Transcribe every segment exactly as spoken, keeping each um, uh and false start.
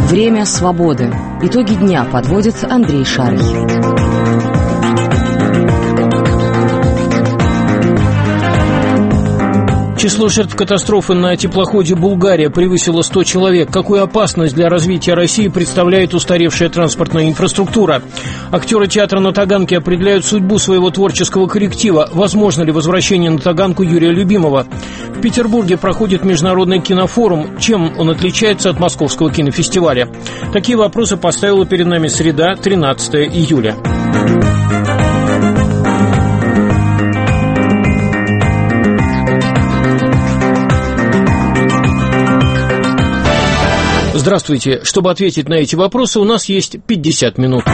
Время свободы. Итоги дня подводит Андрей Шарий. Число жертв катастрофы на теплоходе «Булгария» превысило сто человек. Какую опасность для развития России представляет устаревшая транспортная инфраструктура? Актеры театра на Таганке определяют судьбу своего творческого коллектива. Возможно ли возвращение на Таганку Юрия Любимого? В Петербурге проходит международный кинофорум. Чем он отличается от Московского кинофестиваля? Такие вопросы поставила перед нами среда, тринадцатое июля. Здравствуйте. Чтобы ответить на эти вопросы, у нас есть пятьдесят минут.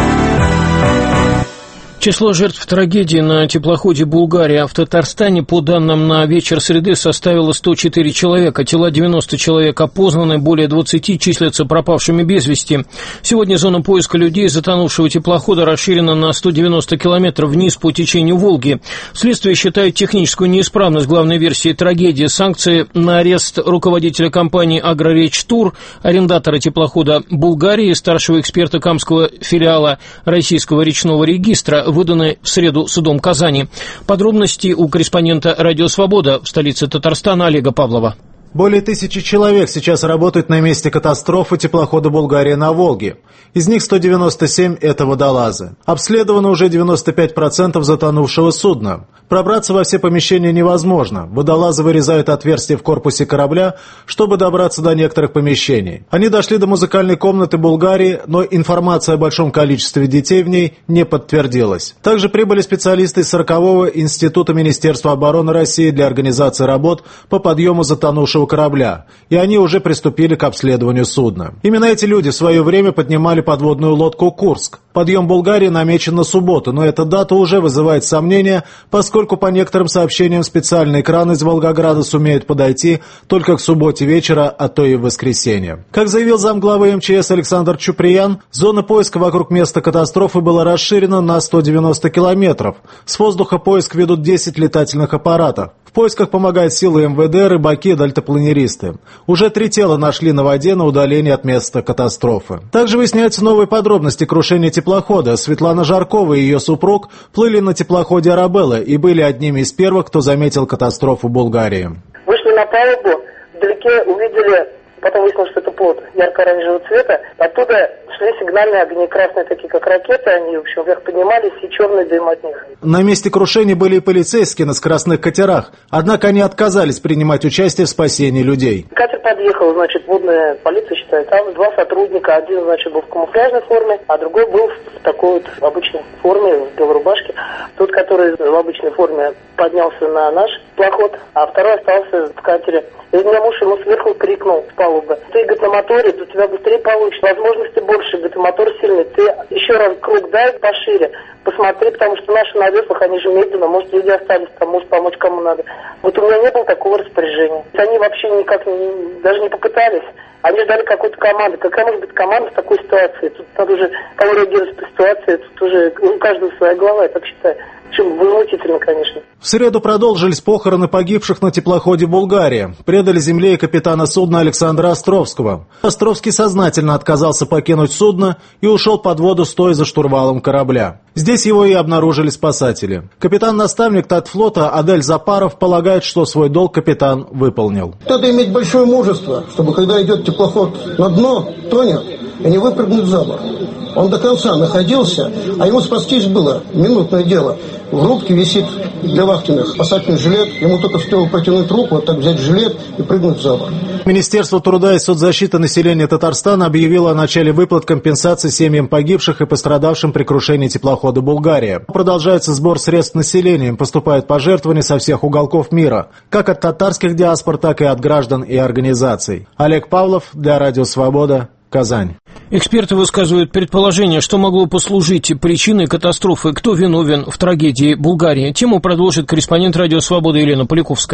Число жертв трагедии на теплоходе «Булгария» в Татарстане, по данным на вечер среды, составило сто четыре человека. Тела девяноста человек опознаны, более двадцати числятся пропавшими без вести. Сегодня зона поиска людей затонувшего теплохода расширена на сто девяносто километров вниз по течению Волги. Следствие считает техническую неисправность главной версии трагедии. Санкции на арест руководителя компании «Агроречтур», арендатора теплохода «Булгарии», старшего эксперта Камского филиала Российского речного регистра, выданы в среду судом Казани. Подробности у корреспондента «Радио Свобода» в столице Татарстана Олега Павлова. Более тысячи человек сейчас работают на месте катастрофы теплохода «Булгария» на Волге. Из них сто девяносто семь – это водолазы. Обследовано уже девяносто пять процентов затонувшего судна. Пробраться во все помещения невозможно. Водолазы вырезают отверстия в корпусе корабля, чтобы добраться до некоторых помещений. Они дошли до музыкальной комнаты «Булгарии», но информация о большом количестве детей в ней не подтвердилась. Также прибыли специалисты из сорокового Института Министерства обороны России для организации работ по подъему затонувшего корабля, и они уже приступили к обследованию судна. Именно эти люди в свое время поднимали подводную лодку «Курск». Подъем Булгарии намечен на субботу, но эта дата уже вызывает сомнения, поскольку по некоторым сообщениям специальный кран из Волгограда сумеет подойти только к субботе вечера, а то и в воскресенье. Как заявил замглавы эм че эс Александр Чуприян, зона поиска вокруг места катастрофы была расширена на сто девяносто километров. С воздуха поиск ведут десять летательных аппаратов. В поисках помогают силы эм вэ дэ, рыбаки и дельтапланеристы. Уже три тела нашли на воде на удалении от места катастрофы. Также выясняются новые подробности крушения теплохода. Светлана Жаркова и ее супруг плыли на теплоходе «Арабелла» и были одними из первых, кто заметил катастрофу в Булгарии. Вышли на палубу, вдалеке увидели, потом выяснилось, что это плот ярко-оранжевого цвета. Оттуда шли сигнальные огни, красные такие, как ракеты, они, в общем, вверх поднимались, и черный дым от них. На месте крушения были и полицейские на скоростных катерах, однако они отказались принимать участие в спасении людей. Катер подъехал, значит, водная полиция считает, там два сотрудника, один, значит, был в камуфляжной форме, а другой был в такой вот обычной форме, в белой рубашке. Тот, который в обычной форме, поднялся на наш плоход, а второй остался в катере. И у меня муж ему сверху крикнул с палубы: ты, говорит, на моторе, у тебя быстрее получишь, возможности больше, говорит, мотор сильный, ты еще раз круг дай пошире, посмотри, потому что наши на веслах, они же медленно, может, люди остались там, может, помочь кому надо. Вот у меня не было такого распоряжения. Они вообще никак не, даже не попытались. Они ждали какой-то команды. Какая может быть команда в такой ситуации? Тут надо уже кого реагировать в ситуации, тут уже у каждого своя голова, я так считаю. Чем возмутительно, конечно. В среду продолжились похороны погибших на теплоходе «Булгария». Предали земле и капитана судна Александра Островского. Островский сознательно отказался покинуть судно и ушел под воду, стоя за штурвалом корабля. Здесь его и обнаружили спасатели. Капитан-наставник Татфлота Адель Запаров полагает, что свой долг капитан выполнил. Надо иметь большое мужество, чтобы когда идет теплоход на дно, тонет, и не выпрыгнуть за борт. Он до конца находился, а ему спастись было минутное дело. В рубке висит для вахтенных спасательный жилет. Ему только успел протянуть руку, вот так взять жилет и прыгнуть за борт. Министерство труда и соцзащиты населения Татарстана объявило о начале выплат компенсаций семьям погибших и пострадавшим при крушении теплохода «Булгария». Продолжается сбор средств населением, поступают пожертвования со всех уголков мира, как от татарских диаспор, так и от граждан и организаций. Олег Павлов для Радио Свобода, Казань. Эксперты высказывают предположение, что могло послужить причиной катастрофы, кто виновен в трагедии Булгарии. Тему продолжит корреспондент Радио Свобода Елена Поляковская.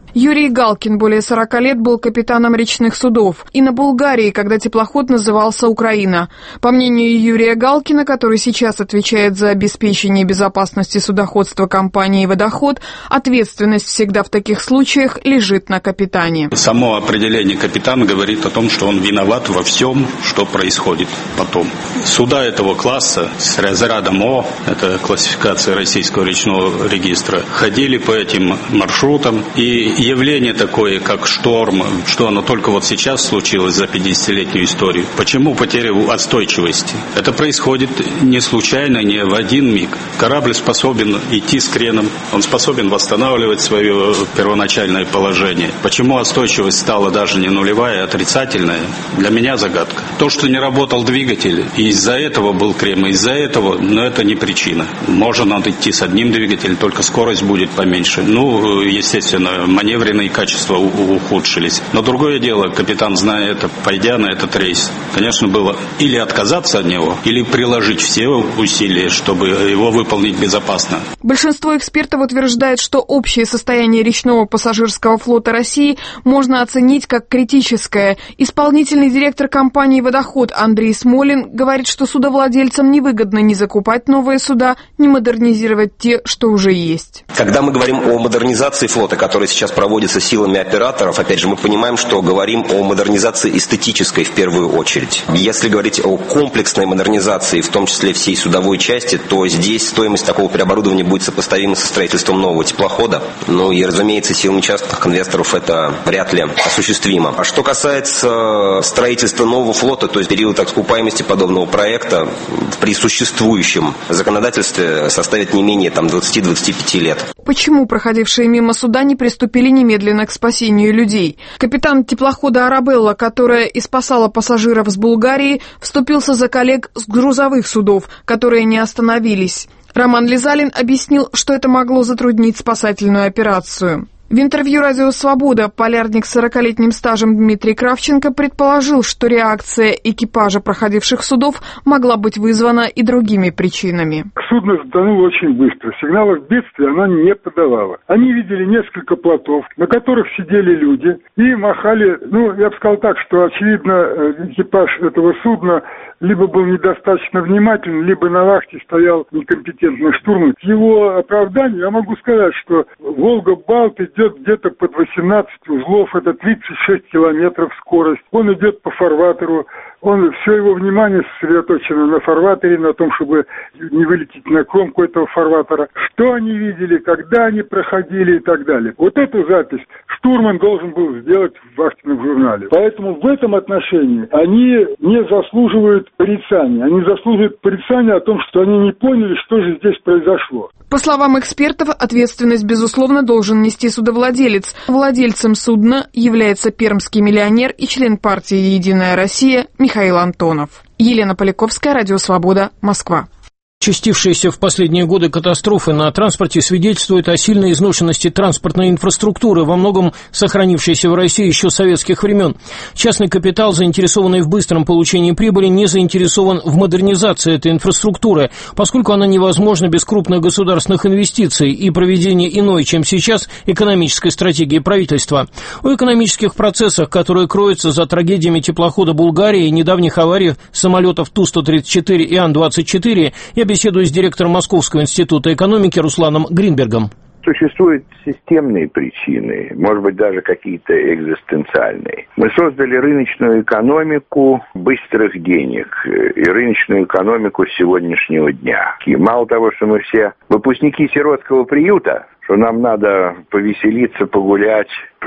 Юрий Галкин более сорока лет был капитаном речных судов. И на Булгарии, когда теплоход назывался «Украина». По мнению Юрия Галкина, который сейчас отвечает за обеспечение безопасности судоходства компании «Водоход», ответственность всегда в таких случаях лежит на капитане. Само определение капитана говорит о том, что он виноват во всем, что происходит потом. Суда этого класса с разрядом О, это классификация Российского речного регистра, ходили по этим маршрутам, и явление такое, как шторм, что оно только вот сейчас случилось за пятидесятилетнюю историю. Почему потеря устойчивости? Это происходит не случайно, не в один миг. Корабль способен идти с креном, он способен восстанавливать свое первоначальное положение. Почему устойчивость стала даже не нулевая, а отрицательная, для меня загадка. То, что не работал двигатель, и из-за этого был крем, и из-за этого, но это не причина. Можно надо идти с одним двигателем, только скорость будет поменьше. Ну, естественно, маневренные качества ухудшились. Но другое дело, капитан, зная это, пойдя на этот рейс, конечно, было или отказаться от него, или приложить все усилия, чтобы его выполнить безопасно. Большинство экспертов утверждает, что общее состояние речного пассажирского флота России можно оценить как критическое. Исполнительный директор компании «Водоход» Андрей Смолин говорит, что судовладельцам невыгодно ни закупать новые суда, ни модернизировать те, что уже есть. Когда мы говорим о модернизации флота, которая сейчас проводится силами операторов, опять же, мы понимаем, что говорим о модернизации эстетической в первую очередь. Если говорить о комплексной модернизации, в том числе всей судовой части, то здесь стоимость такого переоборудования будет сопоставима со строительством нового теплохода. Ну и, разумеется, силами частных инвесторов это вряд ли осуществимо. А что касается строительства нового флота, то есть период окупаемости подобного проекта при существующем законодательстве составит не менее там, двадцати-двадцати пяти лет. Почему проходившие мимо суда не приступили немедленно к спасению людей? Капитан теплохода «Арабелла», которая и спасала пассажиров с Булгарии, вступился за коллег с грузовых судов, которые не остановились. Роман Лизалин объяснил, что это могло затруднить спасательную операцию. В интервью «Радио Свобода» полярник с сорокалетним стажем Дмитрий Кравченко предположил, что реакция экипажа проходивших судов могла быть вызвана и другими причинами. Судно затонуло очень быстро. Сигналов бедствия она не подавала. Они видели несколько плотов, на которых сидели люди и махали. Ну, я бы сказал так, что, очевидно, экипаж этого судна либо был недостаточно внимателен, либо на вахте стоял некомпетентный штурман. К его оправданию я могу сказать, что Волга-Балт идет где-то под восемнадцать узлов, это тридцать шесть километров скорость. Он идет по фарватеру, он, все его внимание сосредоточено на фарватере, на том, чтобы не вылететь на кромку этого фарватера. Что они видели, когда они проходили и так далее. Вот эту запись штурман должен был сделать в вахтенном журнале. Поэтому в этом отношении они не заслуживают порицания. Они заслуживают порицания о том, что они не поняли, что же здесь произошло. По словам экспертов, ответственность, безусловно, должен нести судовладелец. Владельцем судна является пермский миллионер и член партии «Единая Россия» Михаил Антонов. Елена Поляковская, Радио Свобода, Москва. Участившиеся в последние годы катастрофы на транспорте свидетельствуют о сильной изношенности транспортной инфраструктуры, во многом сохранившейся в России еще с советских времен. Частный капитал, заинтересованный в быстром получении прибыли, не заинтересован в модернизации этой инфраструктуры, поскольку она невозможна без крупных государственных инвестиций и проведения иной, чем сейчас, экономической стратегии правительства. О экономических процессах, которые кроются за трагедиями теплохода «Булгария» и недавних авариях самолетов Ту сто тридцать четыре и Ан двадцать четыре, я беседую с директором Московского института экономики Русланом Гринбергом. Существуют системные причины, может быть, даже какие-то экзистенциальные. Мы создали рыночную экономику быстрых денег и рыночную экономику сегодняшнего дня. И мало того, что мы все выпускники сиротского приюта, что нам надо повеселиться, погулять,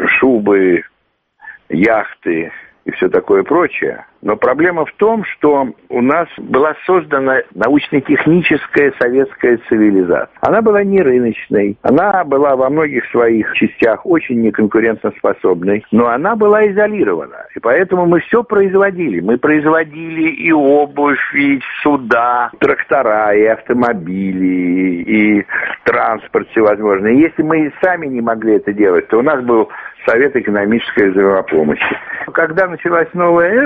шубы, яхты и все такое прочее. Но проблема в том, что у нас была создана научно-техническая советская цивилизация. Она была не рыночной, она была во многих своих частях очень неконкурентоспособной, но она была изолирована. И поэтому мы все производили. Мы производили и обувь, и суда, трактора, и автомобили, и транспорт всевозможный. И если мы сами не могли это делать, то у нас был Совет экономической взаимопомощи. Когда началась новая эра, то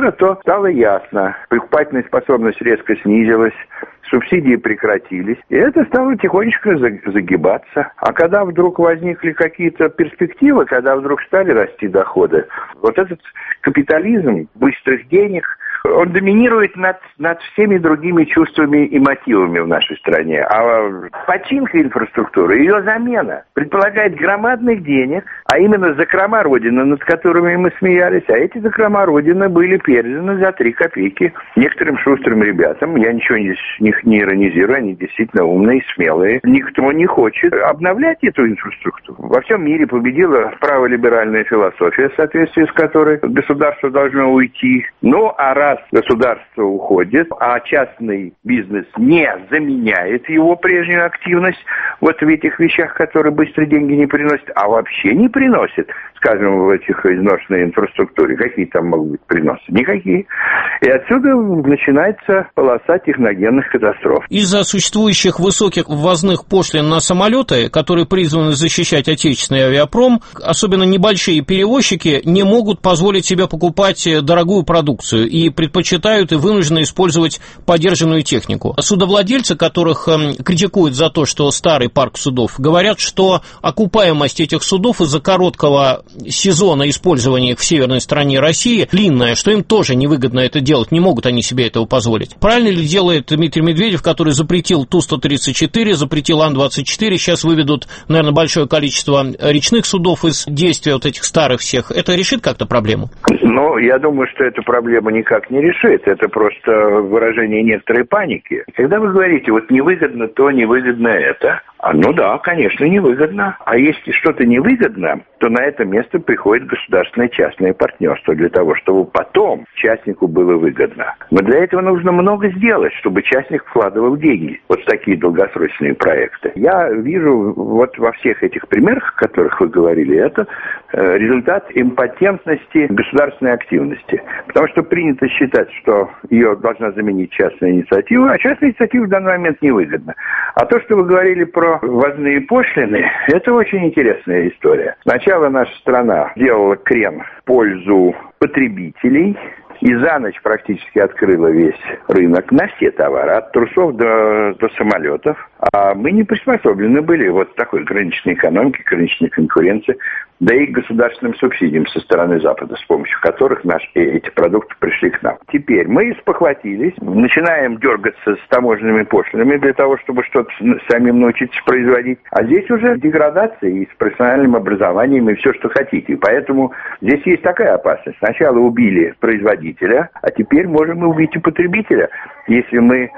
стало ясно, покупательная способность резко снизилась, субсидии прекратились, и это стало тихонечко загибаться. А когда вдруг возникли какие-то перспективы, когда вдруг стали расти доходы, вот этот капитализм быстрых денег, он доминирует над, над всеми другими чувствами и мотивами в нашей стране. А починка инфраструктуры, ее замена предполагает громадных денег, а именно закрома Родины, над которыми мы смеялись, а эти закрома Родины были переданы за три копейки некоторым шустрым ребятам. Я ничего не, не, не иронизирую, они действительно умные, смелые. Никто не хочет обновлять эту инфраструктуру. Во всем мире победила праволиберальная философия, в соответствии с которой государство должно уйти. Ну, а раз государство уходит, а частный бизнес не заменяет его прежнюю активность вот в этих вещах, которые быстро деньги не приносят, а вообще не приносит, скажем, в этих изношенной инфраструктуре. Какие там могут быть приносы? Никакие. И отсюда начинается полоса техногенных катастроф. Из-за существующих высоких ввозных пошлин на самолеты, которые призваны защищать отечественный авиапром, особенно небольшие перевозчики не могут позволить себе покупать дорогую продукцию и предпочитают и вынуждены использовать подержанную технику. Судовладельцы, которых э, критикуют за то, что старый парк судов, говорят, что окупаемость этих судов из-за короткого сезона использования их в северной стороне России длинная, что им тоже невыгодно это делать, не могут они себе этого позволить. Правильно ли делает Дмитрий Медведев, который запретил Ту сто тридцать четыре, запретил Ан двадцать четыре, сейчас выведут, наверное, большое количество речных судов из действия вот этих старых всех. Это решит как-то проблему? Ну, я думаю, что эту проблему никак не решит. Это просто выражение некоторой паники. Когда вы говорите, вот невыгодно то, невыгодно это, а, ну да, конечно, невыгодно. А если что-то невыгодно, то на это место приходит государственное частное партнерство для того, чтобы потом частнику было выгодно. Но для этого нужно много сделать, чтобы частник вкладывал деньги вот в такие долгосрочные проекты. Я вижу вот во всех этих примерах, о которых вы говорили, это э, результат импотентности государственной активности. Потому что принято считать, что ее должна заменить частная инициатива, а частная инициатива в данный момент невыгодна. А то, что вы говорили про ввозные пошлины, это очень интересная история. Сначала наша страна делала крен в пользу потребителей и за ночь практически открыла весь рынок на все товары, от трусов до, до самолетов. А мы не приспособлены были вот такой граничной экономике, граничной конкуренции, да и государственным субсидиям со стороны Запада, с помощью которых наши, эти продукты пришли к нам. Теперь мы спохватились, начинаем дергаться с таможенными пошлинами для того, чтобы что-то самим научиться производить. А здесь уже деградация и с профессиональным образованием, и все, что хотите. И поэтому здесь есть такая опасность. Сначала убили производителя, а теперь можем и убить и потребителя, если мы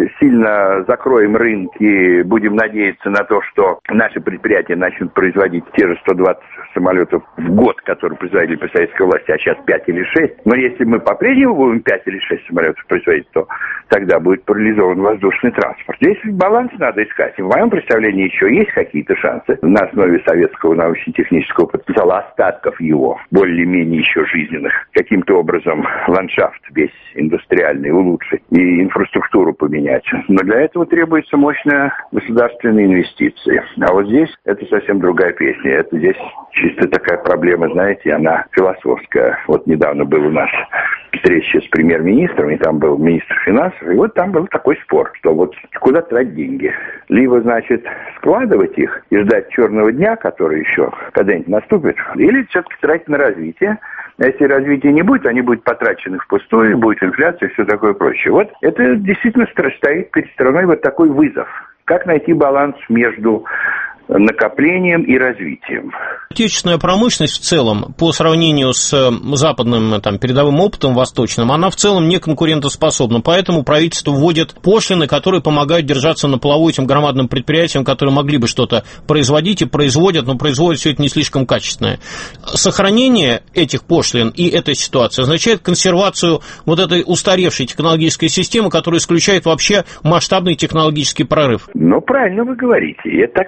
сильно закроем рынки, будем надеяться на то, что наши предприятия начнут производить те же сто двадцать самолетов в год, которые производили при советской власти, а сейчас пять или шесть. Но если мы по-прежнему будем пять или шесть самолетов производить, то тогда будет парализован воздушный транспорт. Здесь баланс надо искать. И в моем представлении еще есть какие-то шансы на основе советского научно-технического потенциала, остатков его, более-менее еще жизненных, каким-то образом ландшафт весь индустриальный улучшить и инфраструктуру поменять. Но для этого требуется мощная государственная инвестиция. А вот здесь это совсем другая песня. Это здесь чисто такая проблема, знаете, она философская. Вот недавно был у нас встреча с премьер-министром, и там был министр финансов, и вот там был такой спор, что вот куда тратить деньги. Либо, значит, складывать их и ждать черного дня, который еще когда-нибудь наступит, или все-таки тратить на развитие. А если развития не будет, они будут потрачены впустую, будет инфляция и все такое прочее. Вот это действительно стоит перед страной вот такой вызов. Как найти баланс между накоплением и развитием. Отечественная промышленность в целом, по сравнению с западным там, передовым опытом восточным, она в целом не конкурентоспособна, поэтому правительство вводит пошлины, которые помогают держаться на плаву этим громадным предприятиям, которые могли бы что-то производить и производят, но производят все это не слишком качественное. Сохранение этих пошлин и этой ситуации означает консервацию вот этой устаревшей технологической системы, которая исключает вообще масштабный технологический прорыв. Ну, правильно вы говорите, и это такая опасная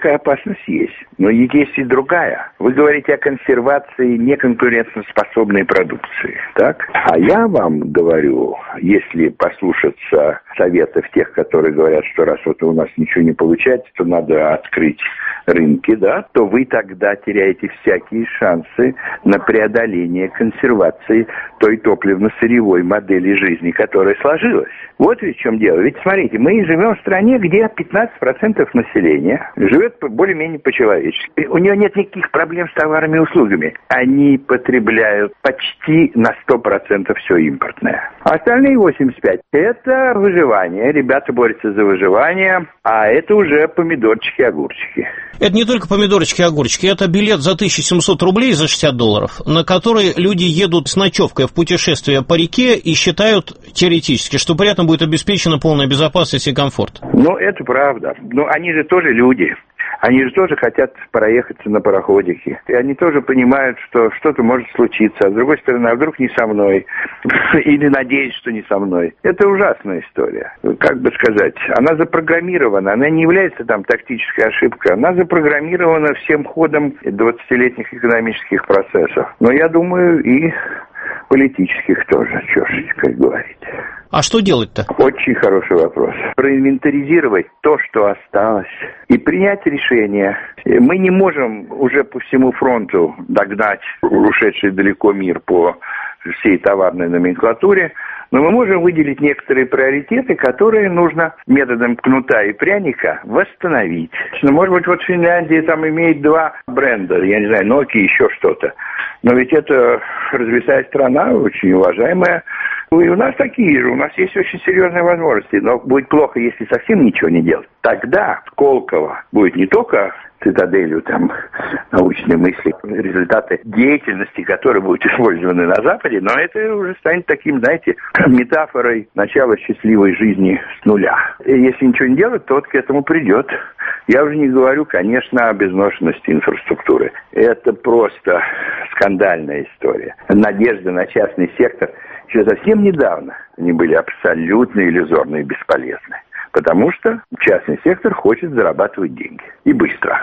возможность есть. Но есть и другая. Вы говорите о консервации неконкурентоспособной продукции, так? А я вам говорю, если послушаться советов тех, которые говорят, что раз вот у нас ничего не получается, то надо открыть рынки, да, то вы тогда теряете всякие шансы на преодоление консервации той топливно-сырьевой модели жизни, которая сложилась. Вот ведь в чем дело. Ведь смотрите, мы живем в стране, где пятнадцать процентов населения живет более-менее по-человечески. У нее нет никаких проблем с товарами и услугами. Они потребляют почти на сто процентов все импортное. А остальные восемьдесят пять процентов это выживание. Ребята борются за выживание, а это уже помидорчики, огурчики. Это не только помидорчики и огурчики, это билет за тысяча семьсот рублей за шестьдесят долларов, на который люди едут с ночевкой в путешествие по реке и считают теоретически, что при этом будет обеспечена полная безопасность и комфорт. Ну, это правда. Но они же тоже люди. Они же тоже хотят проехаться на пароходике. И они тоже понимают, что что-то может случиться. А с другой стороны, а вдруг не со мной? Или надеюсь, что не со мной. Это ужасная история. Как бы сказать, она запрограммирована. Она не является там тактической ошибкой. Она запрограммирована всем ходом двадцатилетних экономических процессов. Но я думаю, и политических тоже, чё ж, как говорить. А что делать-то? Очень хороший вопрос. Проинвентаризировать то, что осталось, и принять решение. Мы не можем уже по всему фронту догнать ушедший далеко мир по всей товарной номенклатуре, но мы можем выделить некоторые приоритеты, которые нужно методом кнута и пряника восстановить. Может быть, вот Финляндия там имеет два бренда, я не знаю, Nokia, еще что-то. Но ведь это развитая страна, очень уважаемая. И у нас такие же, у нас есть очень серьезные возможности. Но будет плохо, если совсем ничего не делать. Тогда Сколково будет не только цитаделью там научной мысли, результаты деятельности, которые будут использованы на Западе, но это уже станет таким, знаете, метафорой начала счастливой жизни с нуля. И если ничего не делать, то вот к этому придет. Я уже не говорю, конечно, о безношенности инфраструктуры. Это просто скандальная история. Надежда на частный сектор еще совсем недавно они были абсолютно иллюзорны и бесполезны. Потому что частный сектор хочет зарабатывать деньги. И быстро.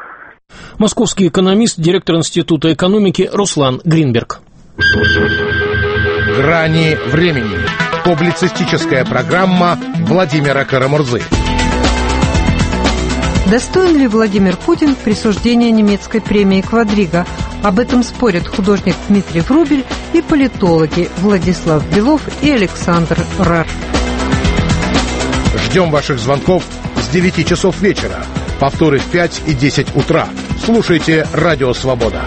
Московский экономист, директор Института экономики Руслан Гринберг. «Грани времени». Публицистическая программа Владимира Карамурзы. Достоин ли Владимир Путин присуждения немецкой премии «Квадрига»? Об этом спорят художник Дмитрий Врубель и политологи Владислав Белов и Александр Рар. Ждем ваших звонков с девяти часов вечера. Повторы в пять и десять утра. Слушайте «Радио Свобода».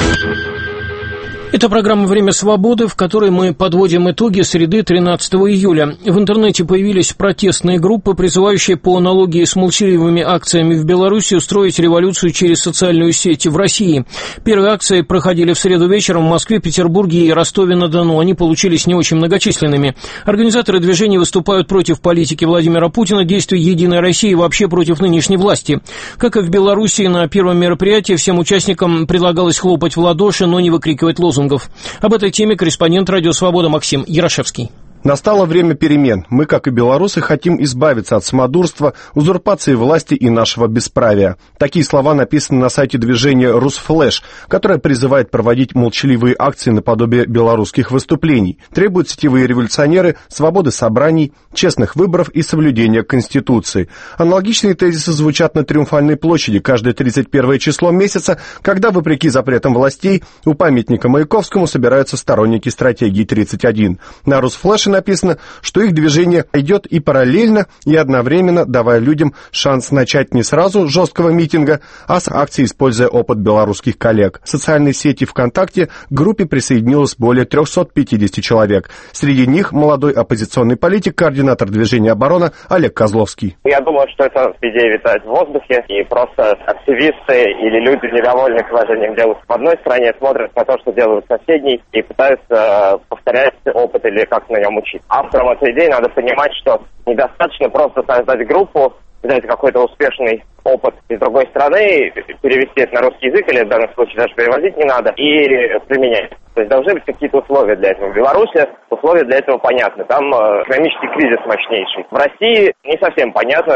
Это программа «Время свободы», в которой мы подводим итоги среды тринадцатого июля. В интернете появились протестные группы, призывающие по аналогии с молчаливыми акциями в Беларуси устроить революцию через социальную сеть в России. Первые акции проходили в среду вечером в Москве, Петербурге и Ростове-на-Дону. Они получились не очень многочисленными. Организаторы движения выступают против политики Владимира Путина, действий «Единой России» и вообще против нынешней власти. Как и в Беларуси, на первом мероприятии всем участникам предлагалось хлопать в ладоши, но не выкрикивать лозунги. Об этой теме корреспондент «Радио Свобода» Максим Ярошевский. Настало время перемен. Мы, как и белорусы, хотим избавиться от самодурства, узурпации власти и нашего бесправия. Такие слова написаны на сайте движения «Русфлэш», которое призывает проводить молчаливые акции наподобие белорусских выступлений. Требуют сетевые революционеры свободы собраний, честных выборов и соблюдения Конституции. Аналогичные тезисы звучат на Триумфальной площади каждое тридцать первое число месяца, когда, вопреки запретам властей, у памятника Маяковскому собираются сторонники стратегии тридцать один. На «Русфлэше» написано, что их движение идет и параллельно, и одновременно давая людям шанс начать не сразу жесткого митинга, а с акцией, используя опыт белорусских коллег. В социальной сети ВКонтакте к группе присоединилось более триста пятьдесят человек. Среди них молодой оппозиционный политик, координатор движения «Оборона» Олег Козловский. Я думаю, что эта идея витает в воздухе, и просто активисты или люди, недовольные положением дел в одной стране, смотрят на то, что делают в соседней, и пытаются повторять опыт или как на нем учить. Авторам этой идеи надо понимать, что недостаточно просто создать группу, взять какой-то успешный опыт из другой страны, перевести это на русский язык, или в данном случае даже переводить не надо, и применять. То есть должны быть какие-то условия для этого. В Беларуси условия для этого понятны. Там э, экономический кризис мощнейший. В России не совсем понятно,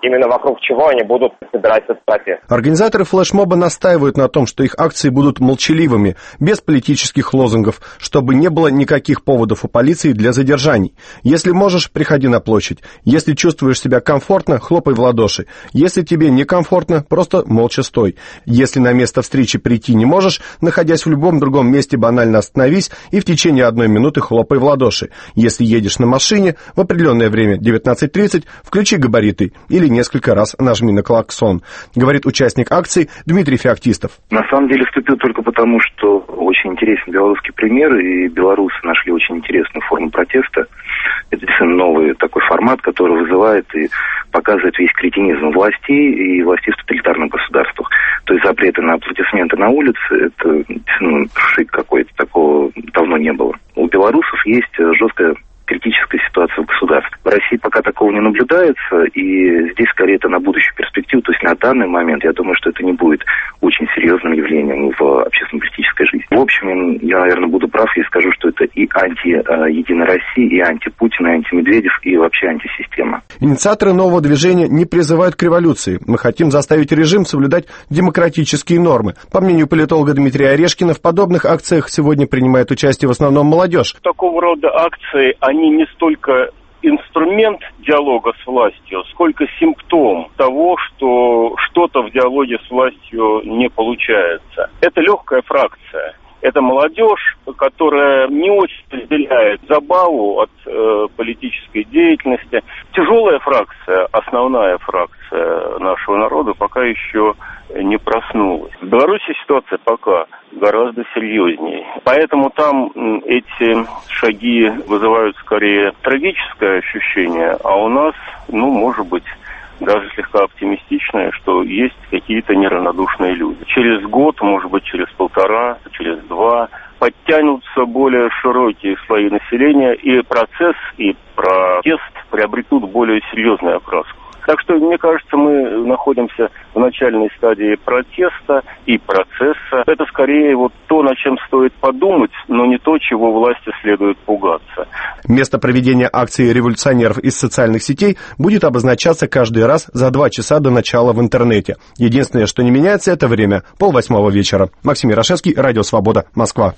именно вокруг чего они будут собирать этот протест. Организаторы флешмоба настаивают на том, что их акции будут молчаливыми, без политических лозунгов, чтобы не было никаких поводов у полиции для задержаний. Если можешь, приходи на площадь. Если чувствуешь себя комфортно, хлопай в ладоши. Если тебе некомфортно, просто молча стой. Если на место встречи прийти не можешь, находясь в любом другом месте, банально остановись и в течение одной минуты хлопай в ладоши. Если едешь на машине, в определенное время девятнадцать тридцать, включи габариты или несколько раз нажми на клаксон, говорит участник акции Дмитрий Феоктистов. На самом деле вступил только потому, что очень интересен белорусский пример, и белорусы нашли очень интересную форму протеста. Это действительно новый такой формат, который вызывает и показывает весь кретинизм властей и властей в тоталитарных государствах. То есть запреты на аплодисменты на улице, это действительно шик какой-то, такого давно не было. У белорусов есть жесткая критическая ситуация в государстве. В России пока такого не наблюдается, и здесь скорее это на будущую перспективу. То есть на данный момент я думаю, что это не будет очень серьезным явлением в общественно-политической жизни. В общем, я, наверное, буду прав, если скажу, что это и анти-Единая Россия, и анти-Путин, и анти-Медведев, и вообще антисистема. Инициаторы нового движения не призывают к революции. Мы хотим заставить режим соблюдать демократические нормы. По мнению политолога Дмитрия Орешкина, в подобных акциях сегодня принимает участие в основном молодежь. Такого рода акции, они не столько инструмент диалога с властью, сколько симптом того, что что-то в диалоге с властью не получается. Это легкая фракция. Это молодежь, которая не очень разделяет забаву от э, политической деятельности. Тяжелая фракция, основная фракция нашего народа пока еще не проснулась. В Беларуси ситуация пока гораздо серьезнее. Поэтому там эти шаги вызывают скорее трагическое ощущение, а у нас, ну, может быть, даже слегка оптимистичное, что есть какие-то неравнодушные люди. Через год, может быть, через полтора, через два подтянутся более широкие слои населения, и процесс, и протест приобретут более серьезную окраску. Так что, мне кажется, мы находимся в начальной стадии протеста и процесса. Это скорее вот то, над чем стоит подумать, но не то, чего власти следует пугаться. Место проведения акции революционеров из социальных сетей будет обозначаться каждый раз за два часа до начала в интернете. Единственное, что не меняется, это время – полвосьмого вечера. Максим Ярошевский, Радио Свобода, Москва.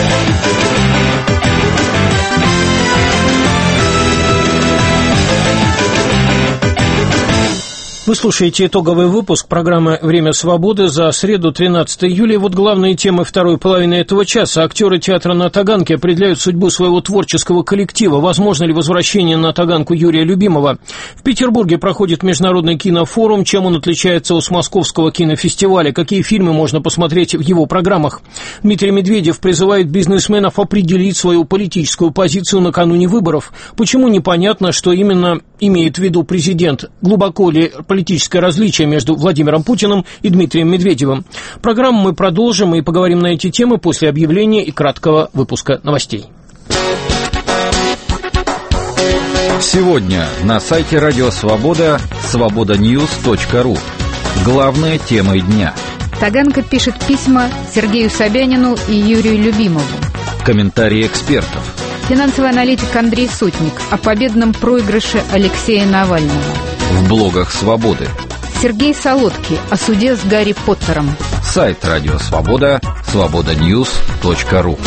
Вы слушаете итоговый выпуск программы «Время свободы» за среду, тринадцатого июля. И вот главные темы второй половины этого часа. Актеры театра на Таганке определяют судьбу своего творческого коллектива. Возможно ли возвращение на Таганку Юрия Любимова? В Петербурге проходит международный кинофорум. Чем он отличается от Московского кинофестиваля? Какие фильмы можно посмотреть в его программах? Дмитрий Медведев призывает бизнесменов определить свою политическую позицию накануне выборов. Почему непонятно, что именно имеет в виду президент? Глубоко ли политическое различие между Владимиром Путиным и Дмитрием Медведевым? Программу мы продолжим и поговорим на эти темы после объявления и краткого выпуска новостей. Сегодня на сайте Радио Свобода свобода ньюс точка ру. Главная тема дня. Таганка пишет письма Сергею Собянину и Юрию Любимову. Комментарии экспертов. Финансовый аналитик Андрей Сотник о победном проигрыше Алексея Навального. В блогах Свободы. Сергей Солодкий о суде с Гарри Поттером. Сайт Радио Свобода свобода ньюс точка ру.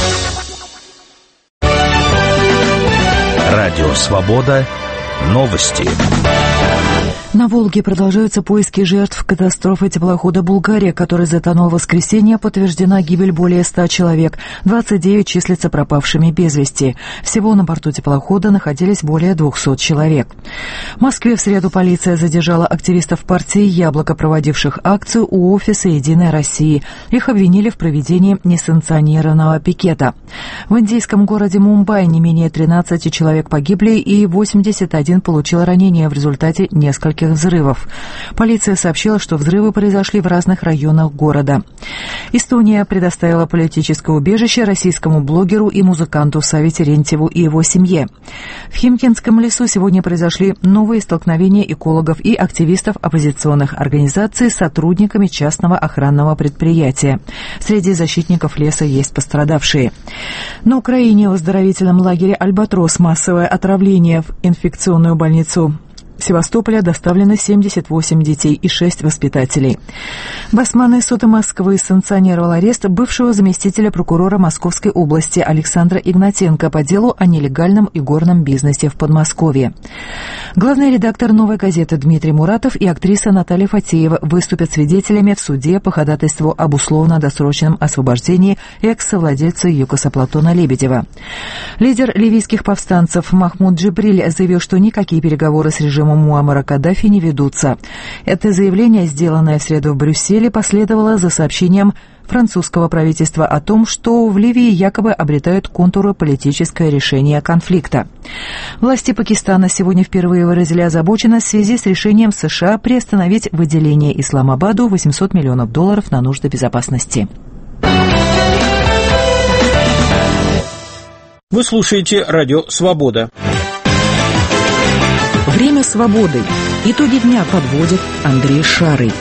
Радио Свобода. Новости. На Волге продолжаются поиски жертв катастрофы теплохода «Булгария», который затонул в воскресенье. Подтверждена гибель более ста человек. двадцать девять числятся пропавшими без вести. Всего на борту теплохода находились более двухсот человек. В Москве в среду полиция задержала активистов партии «Яблоко», проводивших акцию у офиса «Единой России». Их обвинили в проведении несанкционированного пикета. В индийском городе Мумбаи не менее тринадцати человек погибли и восемьдесят один получил ранения в результате нескольких взрывов. Полиция сообщила, что взрывы произошли в разных районах города. Эстония предоставила политическое убежище российскому блогеру и музыканту Саве Терентьеву и его семье. В Химкинском лесу сегодня произошли новые столкновения экологов и активистов оппозиционных организаций с сотрудниками частного охранного предприятия. Среди защитников леса есть пострадавшие. На Украине в оздоровительном лагере «Альбатрос» массовое отравление в инфекционную больницу Севастополя доставлено семьдесят восемь детей и шесть воспитателей. Басманный суд Москвы санкционировал арест бывшего заместителя прокурора Московской области Александра Игнатенко по делу о нелегальном игорном бизнесе в Подмосковье. Главный редактор «Новой газеты» Дмитрий Муратов и актриса Наталья Фатеева выступят свидетелями в суде по ходатайству об условно-досрочном освобождении экс-совладельца ЮКОСа Платона Лебедева. Лидер ливийских повстанцев Махмуд Джибриль заявил, что никакие переговоры с режимом Муаммара Каддафи не ведутся. Это заявление, сделанное в среду в Брюсселе, последовало за сообщением французского правительства о том, что в Ливии якобы обретают контуры политическое решение конфликта. Власти Пакистана сегодня впервые выразили озабоченность в связи с решением США приостановить выделение Исламабаду восемьсот миллионов долларов на нужды безопасности. Вы слушаете радио «Свобода». Время свободы. Итоги дня подводит Андрей Шарый.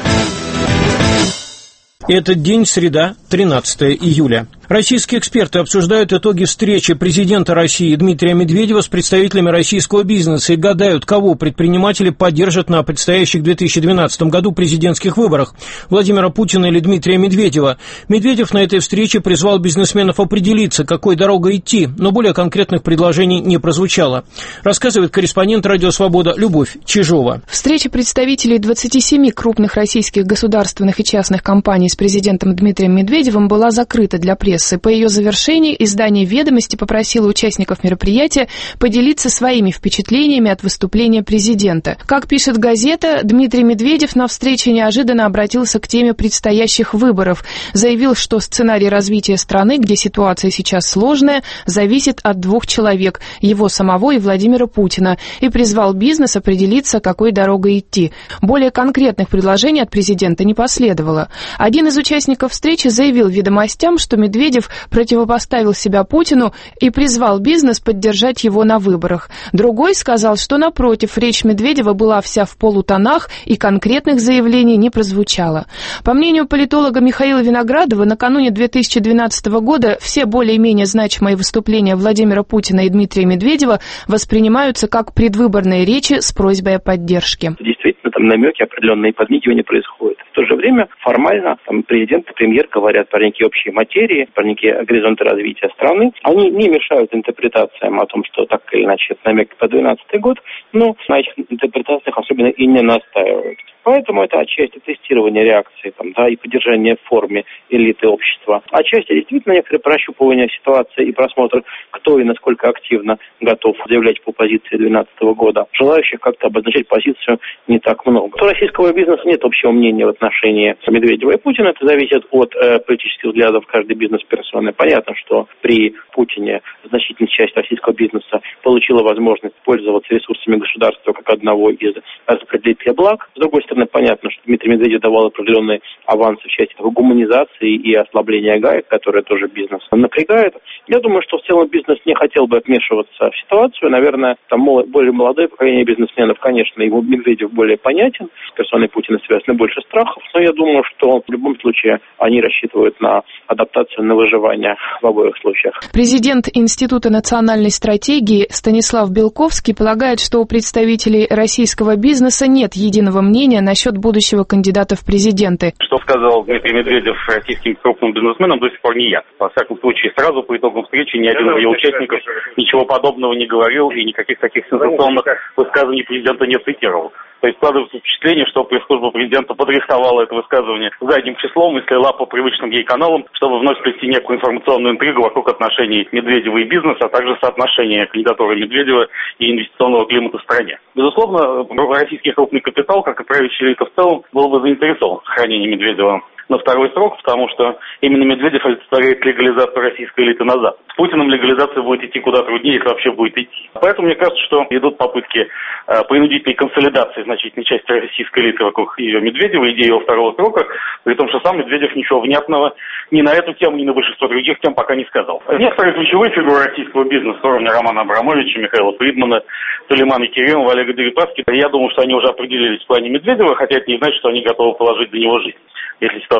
Этот день среда, тринадцатое июля. Российские эксперты обсуждают итоги встречи президента России Дмитрия Медведева с представителями российского бизнеса и гадают, кого предприниматели поддержат на предстоящих в две тысячи двенадцатом году президентских выборах – Владимира Путина или Дмитрия Медведева. Медведев на этой встрече призвал бизнесменов определиться, какой дорогой идти, но более конкретных предложений не прозвучало. Рассказывает корреспондент «Радио Свобода» Любовь Чижова. Встреча представителей двадцати семи крупных российских государственных и частных компаний с президентом Дмитрием Медведевым была закрыта для прессы. По ее завершении издание «Ведомости» попросило участников мероприятия поделиться своими впечатлениями от выступления президента. Как пишет газета, Дмитрий Медведев на встрече неожиданно обратился к теме предстоящих выборов. Заявил, что сценарий развития страны, где ситуация сейчас сложная, зависит от двух человек – его самого и Владимира Путина, и призвал бизнес определиться, какой дорогой идти. Более конкретных предложений от президента не последовало. Один из участников встречи заявил «Ведомостям», что Медведев противопоставил себя Путину и призвал бизнес поддержать его на выборах. Другой сказал, что, напротив, речь Медведева была вся в полутонах и конкретных заявлений не прозвучало. По мнению политолога Михаила Виноградова, накануне две тысячи двенадцатого года все более-менее значимые выступления Владимира Путина и Дмитрия Медведева воспринимаются как предвыборные речи с просьбой о поддержке. Действительно, там намеки, определенные подмигивания происходят. В то же время формально там, президент и премьер говорят про некие общие материи, про некие горизонты развития страны. Они не мешают интерпретациям о том, что так или иначе это намек по двенадцатый год, но на этих интерпретациях особенно и не настаивают. Поэтому это отчасти тестирование реакции там, да, и поддержание в форме элиты общества. Отчасти действительно некоторое прощупывание ситуации и просмотр, кто и насколько активно готов заявлять по позиции две тысячи двенадцатого года. Желающих как-то обозначать позицию не так много. У российского бизнеса нет общего мнения в отношении Медведева и Путина. Это зависит от э, политических взглядов каждой бизнес-персоны. Понятно, что при Путине значительная часть российского бизнеса получила возможность пользоваться ресурсами государства как одного из распределителей благ. С другой стороны, понятно, что Дмитрий Медведев давал определенные авансы в части гуманизации и ослабления гаек, которые тоже бизнес напрягает. Я думаю, что в целом бизнес не хотел бы вмешиваться в ситуацию. Наверное, там более молодое поколение бизнесменов, конечно, ему Медведев более понятен. С персоной Путина связано больше страхов. Но я думаю, что в любом случае они рассчитывают на адаптацию, на выживание в обоих случаях. Президент Института национальной стратегии Станислав Белковский полагает, что у представителей российского бизнеса нет единого мнения насчет будущего кандидата в президенты. Что сказал Дмитрий Медведев российским крупным бизнесменам, до сих пор не ясно. Во всяком случае, сразу по итогам встречи ни один из ее участников ничего подобного не говорил и никаких таких сенсационных высказываний президента не цитировал. То есть складывается впечатление, что пресс-служба президента подрихтовала это высказывание задним числом и слила по привычным ей каналам, чтобы вновь плести некую информационную интригу вокруг отношений Медведева и бизнеса, а также соотношения кандидатуры Медведева и инвестиционного климата в стране. Безусловно, российский крупный капитал, как и правящая элита в целом, был бы заинтересован в сохранении Медведева на второй срок, потому что именно Медведев олицетворяет легализацию российской элиты назад. С Путиным легализация будет идти куда труднее, если вообще будет идти. Поэтому мне кажется, что идут попытки э, принудительной консолидации значительной части российской элиты вокруг ее Медведева, идеи его второго срока, при том, что сам Медведев ничего внятного ни на эту тему, ни на большинство других тем пока не сказал. Некоторые ключевые фигуры российского бизнеса, уровня Романа Абрамовича, Михаила Фридмана, Сулеймана Керимова, Олега Дерипаски, я думаю, что они уже определились в плане Медведева, хотя это не значит, что они готовы положить за него жизнь, если ситуация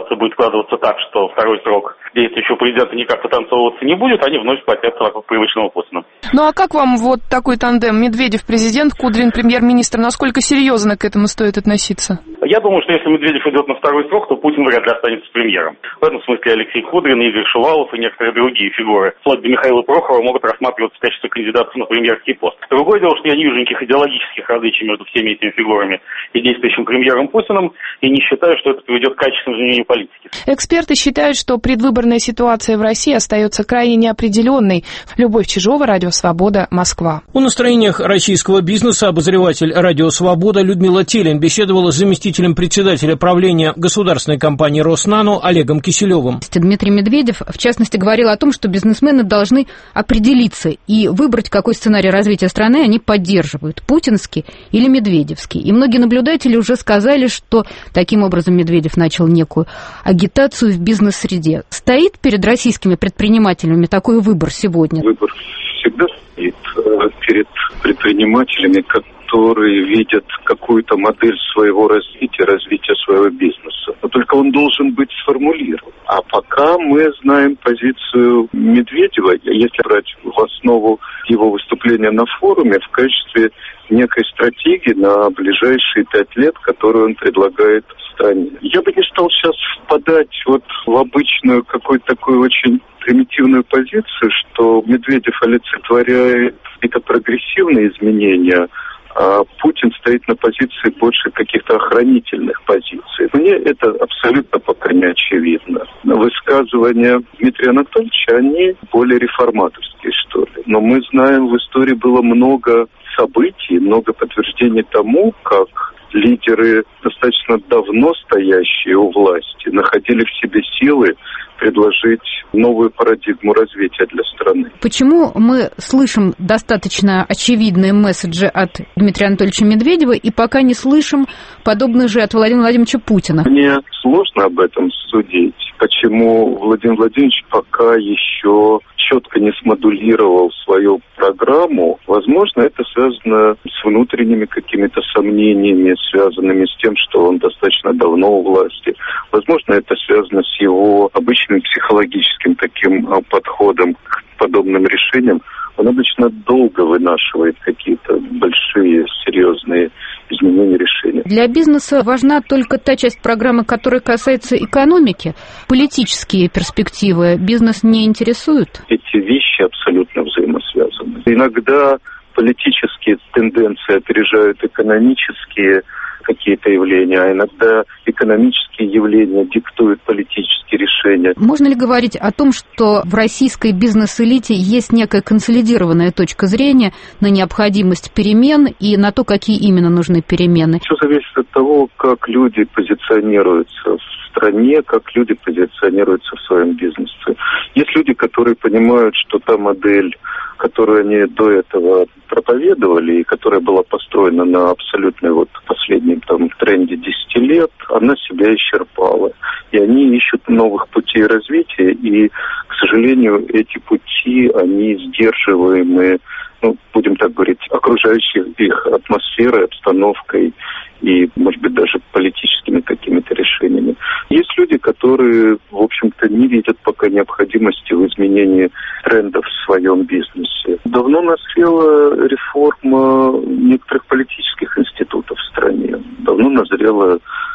ситуация будет складываться так, что второй срок действующего президента никак потанцовываться не будет, они вновь платятся вокруг привычного Путина. Ну а как вам вот такой тандем Медведев-президент, Кудрин премьер-министр? Насколько серьезно к этому стоит относиться? Я думаю, что если Медведев идет на второй срок, то Путин вряд ли останется премьером. В этом смысле Алексей Кудрин, Игорь Шувалов и некоторые другие фигуры, вплоть до Михаила Прохорова, могут рассматриваться в качестве кандидатов на премьерский пост. Другое дело, что я не вижу никаких идеологических различий между всеми этими фигурами и действующим премьером Путиным, и не считаю, что это приведет к качественному изменению политики. Эксперты считают, что предвыборная ситуация в России остается крайне неопределенной. Любовь Чижова, Радио Свобода, Москва. О настроениях российского бизнеса обозреватель Радио Свобода Людмила Телин беседовала с заместителем председателя правления государственной компании «Роснано» Олегом Киселевым. Дмитрий Медведев, в частности, говорил о том, что бизнесмены должны определиться и выбрать, какой сценарий развития страны они поддерживают, путинский или медведевский. И многие наблюдатели уже сказали, что таким образом Медведев начал некую агитацию в бизнес-среде. Стоит перед российскими предпринимателями такой выбор сегодня? Выбор всегда стоит перед предпринимателями, которые видят какую-то модель своего развития, развития своего бизнеса. Но только он должен быть сформулирован. А пока мы знаем позицию Медведева, если брать в основу его выступления на форуме, в качестве некой стратегии на ближайшие пять лет, которую он предлагает стране. Я бы не стал сейчас впадать вот в обычную какую-то такую очень примитивную позицию, что Медведев олицетворяет какие-то прогрессивные изменения, а Путин стоит на позиции больше каких-то охранительных позиций. Мне это абсолютно пока не очевидно. Высказывания Дмитрия Анатольевича, они более реформаторские, что ли. Но мы знаем, в истории было много событий, много подтверждений тому, как лидеры, достаточно давно стоящие у власти, находили в себе силы предложить новую парадигму развития для страны. Почему мы слышим достаточно очевидные месседжи от Дмитрия Анатольевича Медведева и пока не слышим подобные же от Владимира Владимировича Путина? Мне сложно об этом судить. Почему Владимир Владимирович пока еще четко не смодулировал свою программу? Возможно, это связано с внутренними какими-то сомнениями, связанными с тем, что он достаточно давно у власти. Возможно, это связано с его обычным психологическим таким подходом к подобным решениям. Он обычно долго вынашивает какие-то большие, серьезные изменения решения. Для бизнеса важна только та часть программы, которая касается экономики. Политические перспективы бизнес не интересуют? Эти вещи абсолютно взаимосвязаны. Иногда политические тенденции опережают экономические какие-то явления, а иногда экономические явления диктуют политические решения. Можно ли говорить о том, что в российской бизнес-элите есть некая консолидированная точка зрения на необходимость перемен и на то, какие именно нужны перемены? Все зависит от того, как люди позиционируются в стране, как люди позиционируются в своем бизнесе. Есть люди, которые понимают, что та модель, которую они до этого проповедовали и которая была построена на абсолютной вот последнем там тренде десяти лет, она себя исчерпала. И они ищут новых путей развития, и, к сожалению, эти пути, они сдерживаемы, ну, будем так говорить, окружающей их атмосферой, обстановкой и, может быть, даже политическими какими-то решениями. Есть люди, которые, в общем-то, не видят пока необходимости в изменении трендов в своем бизнесе. Давно назрела реформа некоторых политических институтов в стране. Давно назрела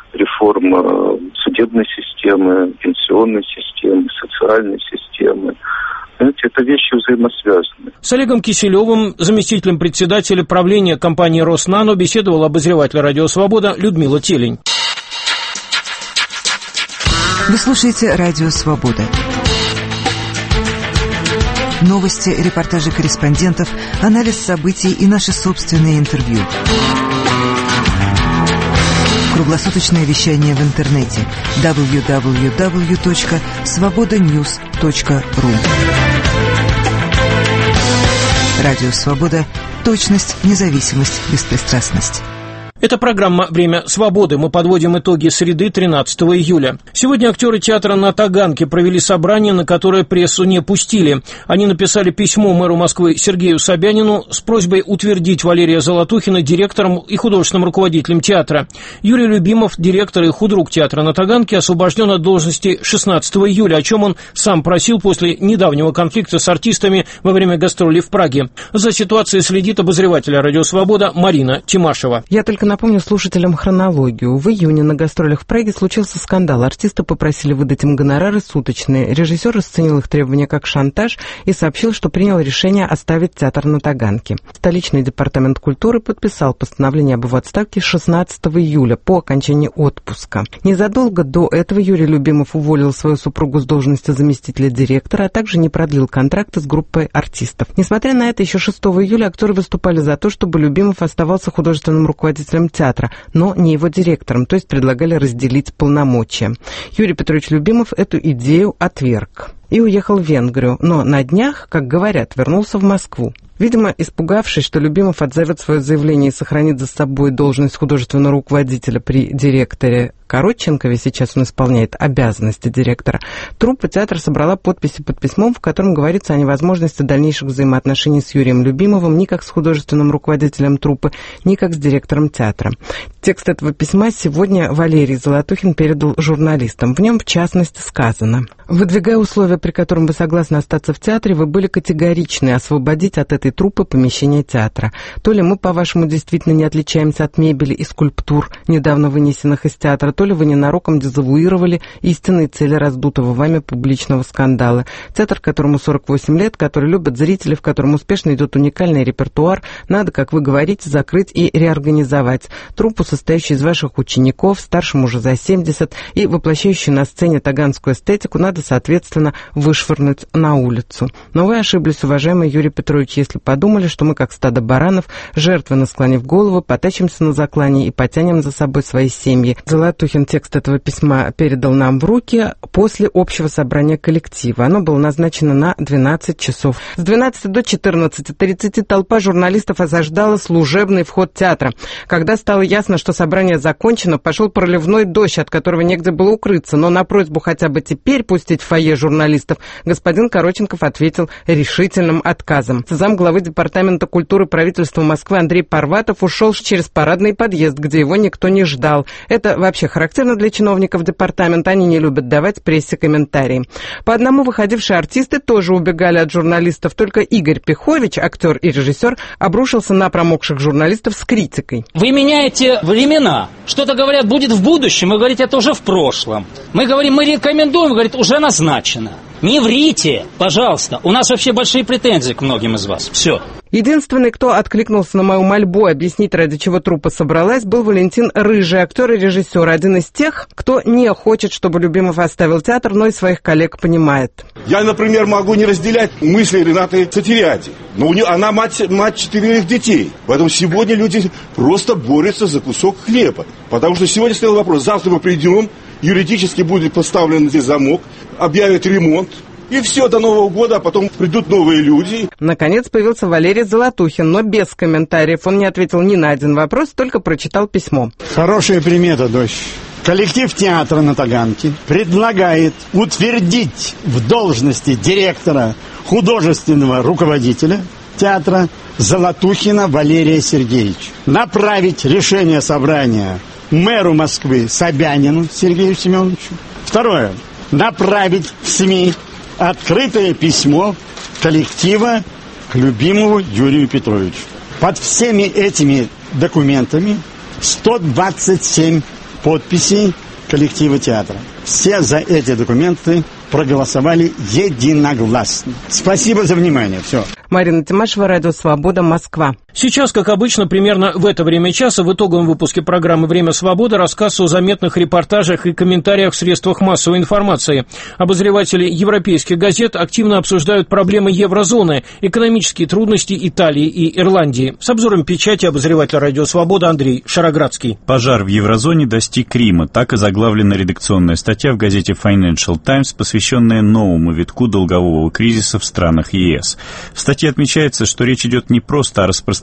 реформа судебной системы, пенсионной системы, социальной системы. Знаете, это вещи взаимосвязаны. С Олегом Киселевым, заместителем председателя правления компании «Роснано», беседовал обозреватель «Радио Свобода» Людмила Телень. Вы слушаете «Радио Свобода». Новости, репортажи корреспондентов, анализ событий и наши собственные интервью. Круглосуточное вещание в интернете дабл ю дабл ю дабл ю точка свобода ньюс точка ру. Радио Свобода. Точность, независимость, беспристрастность. Это программа «Время свободы». Мы подводим итоги среды тринадцатого июля. Сегодня актеры театра на Таганке провели собрание, на которое прессу не пустили. Они написали письмо мэру Москвы Сергею Собянину с просьбой утвердить Валерия Золотухина директором и художественным руководителем театра. Юрий Любимов, директор и худрук театра на Таганке, освобожден от должности шестнадцатого июля, о чем он сам просил после недавнего конфликта с артистами во время гастролей в Праге. За ситуацией следит обозреватель «Радио Свобода» Марина Тимашева. Я только напомню слушателям хронологию. В июне на гастролях в Праге случился скандал. Артисты попросили выдать им гонорары суточные. Режиссер расценил их требования как шантаж и сообщил, что принял решение оставить театр на Таганке. Столичный департамент культуры подписал постановление об его отставке шестнадцатого июля по окончании отпуска. Незадолго до этого Юрий Любимов уволил свою супругу с должности заместителя директора, а также не продлил контракты с группой артистов. Несмотря на это, еще шестого июля актеры выступали за то, чтобы Любимов оставался художественным руководителем театра, но не его директором, то есть предлагали разделить полномочия. Юрий Петрович Любимов эту идею отверг и уехал в Венгрию, но на днях, как говорят, вернулся в Москву. Видимо, испугавшись, что Любимов отзовет свое заявление и сохранит за собой должность художественного руководителя при директоре Коротченкове, сейчас он исполняет обязанности директора, труппа театра собрала подписи под письмом, в котором говорится о невозможности дальнейших взаимоотношений с Юрием Любимовым ни как с художественным руководителем труппы, ни как с директором театра. Текст этого письма сегодня Валерий Золотухин передал журналистам. В нем, в частности, сказано: «Выдвигая условия, при котором вы согласны остаться в театре, вы были категоричны освободить от этой труппы помещение театра. То ли мы, по-вашему, действительно не отличаемся от мебели и скульптур, недавно вынесенных из театра, то ли вы ненароком дезавуировали истинные цели раздутого вами публичного скандала. Театр, которому сорок восемь лет, который любят зрители, в котором успешно идет уникальный репертуар, надо, как вы говорите, закрыть и реорганизовать. Труппу, состоящую из ваших учеников, старшим уже за семьдесят, и воплощающую на сцене таганскую эстетику, надо, соответственно, вышвырнуть на улицу. Но вы ошиблись, уважаемый Юрий Петрович, если подумали, что мы, как стадо баранов, жертвенно склонив голову, потащимся на заклание и потянем за собой свои семьи». Золотухин текст этого письма передал нам в руки после общего собрания коллектива. Оно было назначено на двенадцать часов. С двенадцати до четырнадцати тридцати толпа журналистов осаждала служебный вход театра. Когда стало ясно, что собрание закончено, пошел проливной дождь, от которого негде было укрыться, но на просьбу хотя бы теперь пустить в фойе журналистов господин Коротченков ответил решительным отказом. Замглавы департамента культуры правительства Москвы Андрей Парватов ушел через парадный подъезд, где его никто не ждал. Это вообще характерно для чиновников департамента, они не любят давать прессе комментарии. По одному выходившие артисты тоже убегали от журналистов, только Игорь Пехович, актер и режиссер, обрушился на промокших журналистов с критикой. Вы меняете времена. Что-то говорят, будет в будущем, вы говорите, это уже в прошлом. Мы говорим, мы рекомендуем, говорит, уже назначено. Не врите, пожалуйста. У нас вообще большие претензии к многим из вас. Все. Единственный, кто откликнулся на мою мольбу объяснить, ради чего труппа собралась, был Валентин Рыжий, актер и режиссер, один из тех, кто не хочет, чтобы Любимов оставил театр, но и своих коллег понимает. Я, например, могу не разделять мысли Ренаты Сатиряди, но у нее, она мать, мать четырех детей. Поэтому сегодня люди просто борются за кусок хлеба. Потому что сегодня стоял вопрос, завтра мы придем, юридически будет поставлен здесь замок, объявят ремонт. И все, до Нового года, а потом придут новые люди. Наконец появился Валерий Золотухин, но без комментариев. Он не ответил ни на один вопрос, только прочитал письмо. Хорошая примета, дочь. Коллектив театра на Таганке предлагает утвердить в должности директора художественного руководителя театра Золотухина Валерия Сергеевича. Направить решение собрания мэру Москвы Собянину Сергею Семеновичу. Второе. Направить в СМИ открытое письмо коллектива к Любимову Юрию Петровичу. Под всеми этими документами сто двадцать семь подписей коллектива театра. Все за эти документы проголосовали единогласно. Спасибо за внимание. Все. Марина Тимашева, Радио Свобода, Москва. Сейчас, как обычно, примерно в это время часа в итоговом выпуске программы «Время свободы» рассказ о заметных репортажах и комментариях в средствах массовой информации. Обозреватели европейских газет активно обсуждают проблемы еврозоны, экономические трудности Италии и Ирландии. С обзором печати обозреватель «Радио Свобода» Андрей Шароградский. Пожар в еврозоне достиг Рима. Так и заглавлена редакционная статья в газете Financial Times, посвященная новому витку долгового кризиса в странах ЕС. В статье отмечается, что речь идет не просто о распространении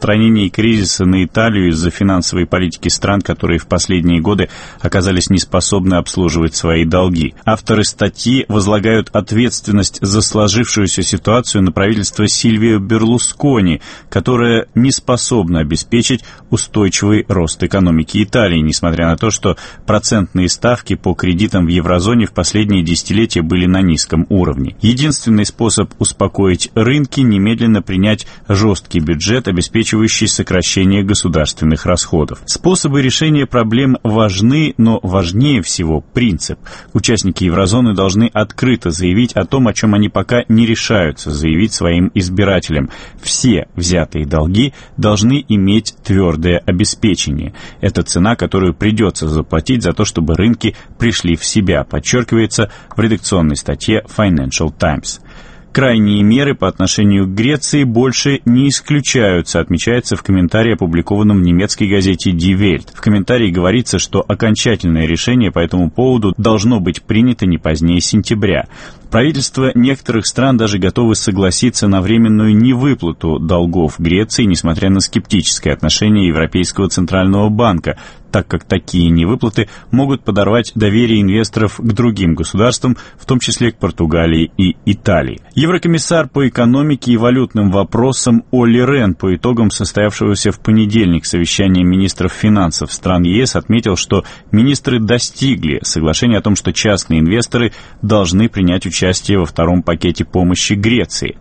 распространении кризиса на Италию из-за финансовой политики стран, которые в последние годы оказались неспособны обслуживать свои долги. Авторы статьи возлагают ответственность за сложившуюся ситуацию на правительство Сильвио Берлускони, которое не способно обеспечить устойчивый рост экономики Италии, несмотря на то, что процентные ставки по кредитам в еврозоне в последние десятилетия были на низком уровне. Единственный способ успокоить рынки — немедленно принять жесткий бюджет, обеспечивающий сокращение государственных расходов. Способы решения проблем важны, но важнее всего принцип. Участники еврозоны должны открыто заявить о том, о чем они пока не решаются заявить своим избирателям. Все взятые долги должны иметь твердое обеспечение. Это цена, которую придется заплатить за то, чтобы рынки пришли в себя, подчеркивается в редакционной статье Financial Times. Крайние меры по отношению к Греции больше не исключаются, отмечается в комментарии, опубликованном в немецкой газете Die Welt. В комментарии говорится, что окончательное решение по этому поводу должно быть принято не позднее сентября. Правительства некоторых стран даже готовы согласиться на временную невыплату долгов Греции, несмотря на скептическое отношение Европейского центрального банка, так как такие невыплаты могут подорвать доверие инвесторов к другим государствам, в том числе к Португалии и Италии. Еврокомиссар по экономике и валютным вопросам Олли Рен по итогам состоявшегося в понедельник совещания министров финансов стран ЕС отметил, что министры достигли соглашения о том, что частные инвесторы должны принять участие во втором пакете помощи Греции.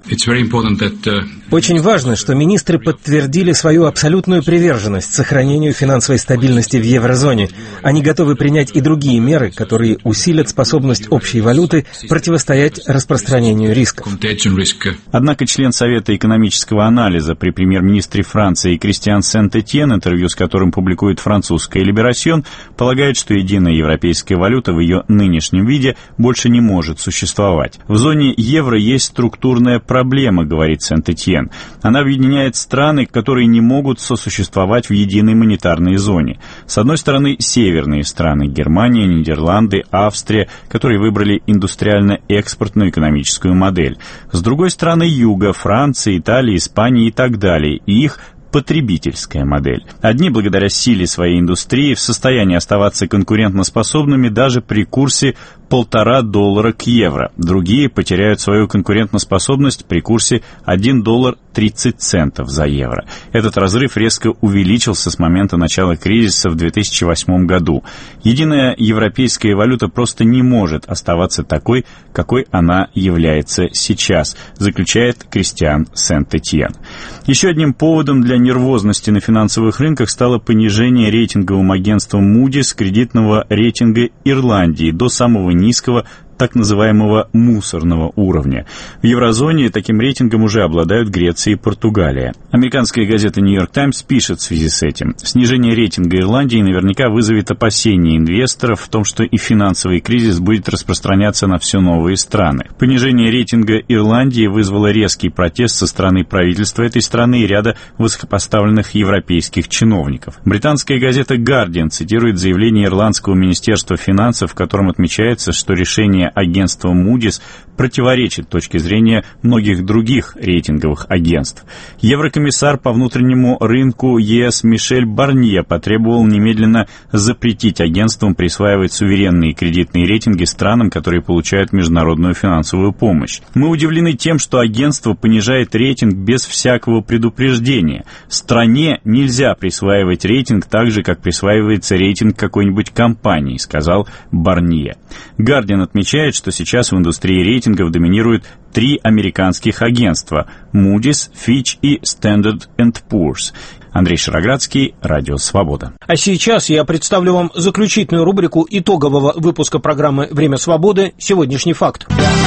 Очень важно, что министры подтвердили свою абсолютную приверженность сохранению финансовой стабильности в еврозоне. Они готовы принять и другие меры, которые усилят способность общей валюты противостоять распространению рисков. Однако член Совета экономического анализа при премьер-министре Франции Кристиан Сент-Этьен, интервью с которым публикует французская Либерасьон, полагает, что единая европейская валюта в ее нынешнем виде больше не может существовать. В зоне евро есть структурная проблема, говорит Сент-Этьен. Она объединяет страны, которые не могут сосуществовать в единой монетарной зоне. С одной стороны, северные страны – Германия, Нидерланды, Австрия, которые выбрали индустриально-экспортную экономическую модель. С другой стороны, юга – Франция, Италия, Испания и так далее, и их потребительская модель. Одни, благодаря силе своей индустрии, в состоянии оставаться конкурентоспособными даже при курсе полтора доллара к евро. Другие потеряют свою конкурентоспособность при курсе один доллар тридцать центов за евро. Этот разрыв резко увеличился с момента начала кризиса в две тысячи восьмом году. Единая европейская валюта просто не может оставаться такой, какой она является сейчас, заключает Кристиан Сент-Этьен. Еще одним поводом для нервозности на финансовых рынках стало понижение рейтинговым агентством Moody's кредитного рейтинга Ирландии до самого низкого, так называемого мусорного уровня. В еврозоне таким рейтингом уже обладают Греция и Португалия. Американская газета «Нью-Йорк Таймс» пишет в связи с этим: снижение рейтинга Ирландии наверняка вызовет опасения инвесторов в том, что и финансовый кризис будет распространяться на все новые страны. Понижение рейтинга Ирландии вызвало резкий протест со стороны правительства этой страны и ряда высокопоставленных европейских чиновников. Британская газета «Гардиан» цитирует заявление Ирландского министерства финансов, в котором отмечается, что решение агентства Moody's противоречит точке зрения многих других рейтинговых агентств. Еврокомиссар по внутреннему рынку ЕС Мишель Барнье потребовал немедленно запретить агентствам присваивать суверенные кредитные рейтинги странам, которые получают международную финансовую помощь. Мы удивлены тем, что агентство понижает рейтинг без всякого предупреждения. Стране нельзя присваивать рейтинг так же, как присваивается рейтинг какой-нибудь компании, сказал Барнье. Гардиан отмечает, что сейчас в индустрии рейтингов доминируют три американских агентства – Moody's, Fitch и Standard энд Poor's. Андрей Шароградский, Радио Свобода. А сейчас я представлю вам заключительную рубрику итогового выпуска программы «Время свободы. Сегодняшний факт».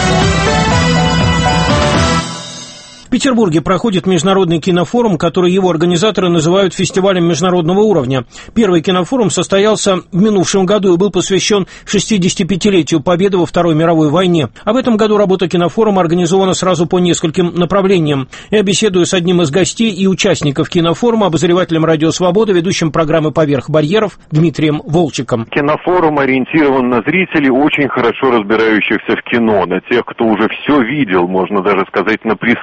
В Петербурге проходит международный кинофорум, который его организаторы называют фестивалем международного уровня. Первый кинофорум состоялся в минувшем году и был посвящен шестидесятипятилетию Победы во Второй мировой войне. А в этом году работа кинофорума организована сразу по нескольким направлениям. Я беседую с одним из гостей и участников кинофорума, обозревателем «Радио Свобода», ведущим программы «Поверх барьеров» Дмитрием Волчиком. Кинофорум ориентирован на зрителей, очень хорошо разбирающихся в кино, на тех, кто уже все видел, можно даже сказать, на пресыщенных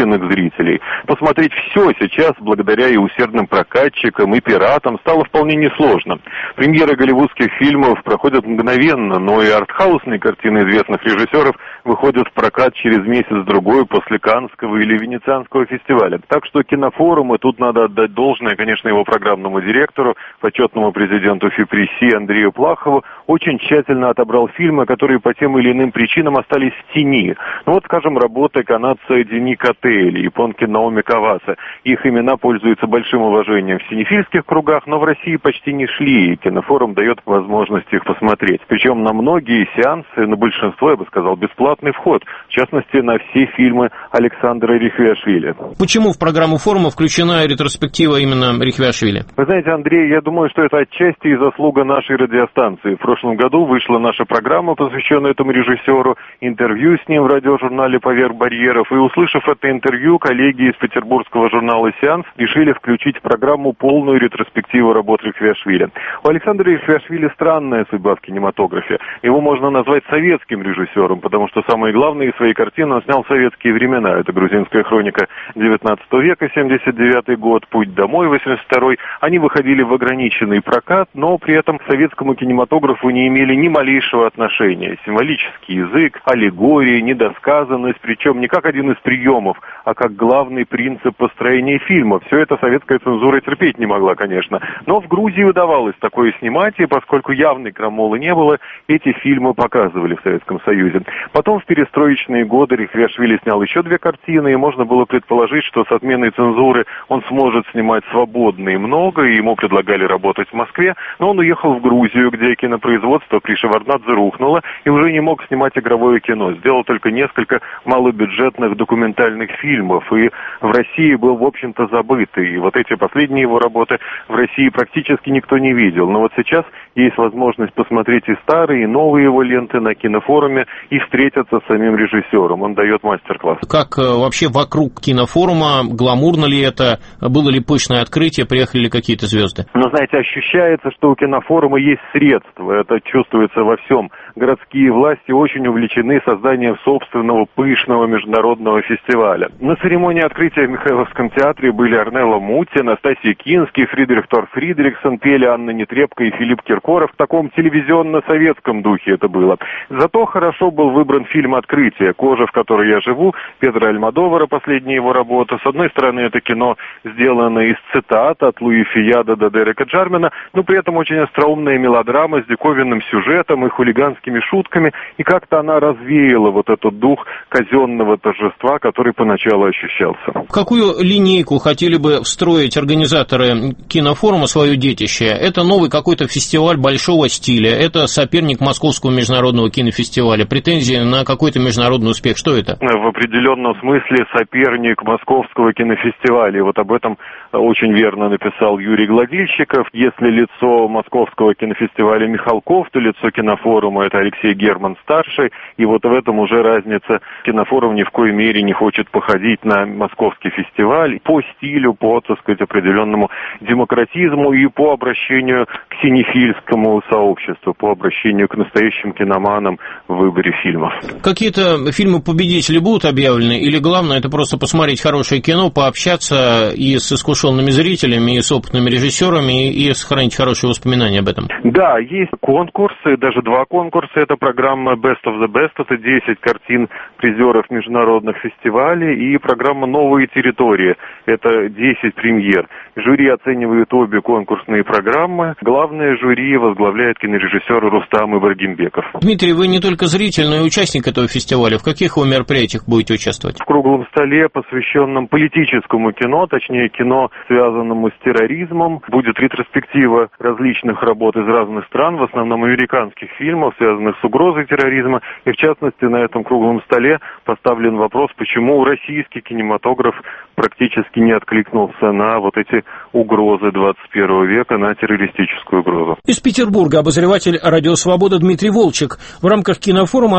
истинных зрителей. Посмотреть все сейчас, благодаря и усердным прокатчикам, и пиратам, стало вполне несложно. Премьеры голливудских фильмов проходят мгновенно, но и артхаусные картины известных режиссеров выходят в прокат через месяц-другой после Каннского или Венецианского фестиваля. Так что кинофорум, и тут надо отдать должное, конечно, его программному директору, почетному президенту ФИПРИСИ Андрею Плахову, очень тщательно отобрал фильмы, которые по тем или иным причинам остались в тени. Ну вот, скажем, работы канадца Дени Котели, японки Наоми Каваса. Их имена пользуются большим уважением в синефильских кругах, но в России почти не шли, и кинофорум дает возможность их посмотреть. Причем на многие сеансы, на большинство, я бы сказал, бесплатный вход. В частности, на все фильмы Александра Рихвиашвили. Почему в программу форума включена ретроспектива именно Рихвиашвили? Вы знаете, Андрей, я думаю, что это отчасти и заслуга нашей радиостанции. В прошлом году вышла наша программа, посвященная этому режиссеру, интервью с ним в радиожурнале «Поверх барьеров». И, услышав это интервью, коллеги из петербургского журнала «Сеанс» решили включить в программу полную ретроспективу работ Рихвиашвили. У Александра Рихвиашвили странная судьба в кинематографе. Его можно назвать советским режиссером, потому что самые главные свои картины он снял в советские времена. Это «Грузинская хроника» девятнадцатого века, семьдесят девятый год, «Путь домой» восемьдесят второй. Они выходили в ограниченный прокат, но при этом к советскому кинематографу не имели ни малейшего отношения. Символический язык, аллегории, недосказанность, причем не как один из приемов, а как главный принцип построения фильма. Все это советская цензура терпеть не могла, конечно. Но в Грузии удавалось такое снимать, и поскольку явной крамолы не было, эти фильмы показывали в Советском Союзе. Потом в перестроечные годы Рихвиашвили снял еще две картины, и можно было предположить, что с отменой цензуры он сможет снимать свободно и много, и ему предлагали работать в Москве, но он уехал в Грузию, где кинопроизводство при Шеварднадзе рухнуло, и уже не мог снимать игровое кино. Сделал только несколько малобюджетных документальных фильмов, и в России был, в общем-то, забыт. И вот эти последние его работы в России практически никто не видел. Но вот сейчас есть возможность посмотреть и старые, и новые его ленты на кинофоруме и встретиться с самим режиссером. Он дает мастер-класс. Как вообще вокруг кинофорума? Гламурно ли это? Было ли пышное открытие? Приехали ли какие-то звезды? Ну, знаете, ощущается, что у кинофорума есть средства. Это чувствуется во всем. Городские власти очень увлечены созданием собственного пышного международного фестиваля. На церемонии открытия в Михайловском театре были Орнелла Мутти, Настасья Кинский, Фридрих Тор Фридриксон, пели Анна Нетребко и Филипп Киркоров. В таком телевизионно-советском духе это было. Зато хорошо был выбран фильм «Открытие», «Кожа, в которой я живу», Педро Альмодовара, последняя его работа. С одной стороны, это кино сделано из цитат от Луи Фияда до Дерека Джармина, но при этом очень остроумная мелодрама с диковинным сюжетом и хулиганскими шутками, и как-то она развеяла вот этот дух казенного торжества, который поначалу ощущался. В какую линейку хотели бы встроить организаторы кинофорума свое детище? Это новый какой-то фестиваль большого стиля, это соперник Московского международного кинофестиваля, претензии на какой-то международный успех, что это? В определенном смысле соперник Московского кинофестиваля, и вот об этом очень верно написал Юрий Гладильщиков. Если лицо Московского кинофестиваля Михалков, то лицо кинофорума это Алексей Герман-старший, и вот в этом уже разница. Кинофорум ни в коей мере не хочет походить на Московский фестиваль по стилю, по, так сказать, определенному демократизму и по обращению к синефильскому сообществу, по обращению к настоящим киноманам в выборе фильмов. Какие-то фильмы-победители будут объявлены, или главное это просто посмотреть хорошее кино, пообщаться и с искушенными зрителями, и с опытными режиссерами, и сохранить хорошие воспоминания об этом? Да, есть конкурсы, даже два конкурса. Это программа Best of the Best, это десять картин призеров международных фестивалей, и программа «Новые территории», это десять премьер. Жюри оценивает обе конкурсные программы. Главное жюри возглавляет кинорежиссер Рустам Ибрагимбеков. Дмитрий, вы не только зритель, но и участник этого фестиваля. В каких вы мероприятиях будете участвовать? В круглом столе, посвященном политическому кино, точнее кино, связанному с терроризмом. Будет ретроспектива различных работ из разных стран, в основном американских фильмов, связанных с угрозой терроризма. И в частности на этом круглом столе поставлен вопрос, почему российский кинематограф практически не откликнулся на вот эти угрозы двадцать первого века, на террористическую угрозу. Из Петербурга обозреватель «Радио Свобода» Дмитрий Волчек. В рамках кинофорума открыт молодежный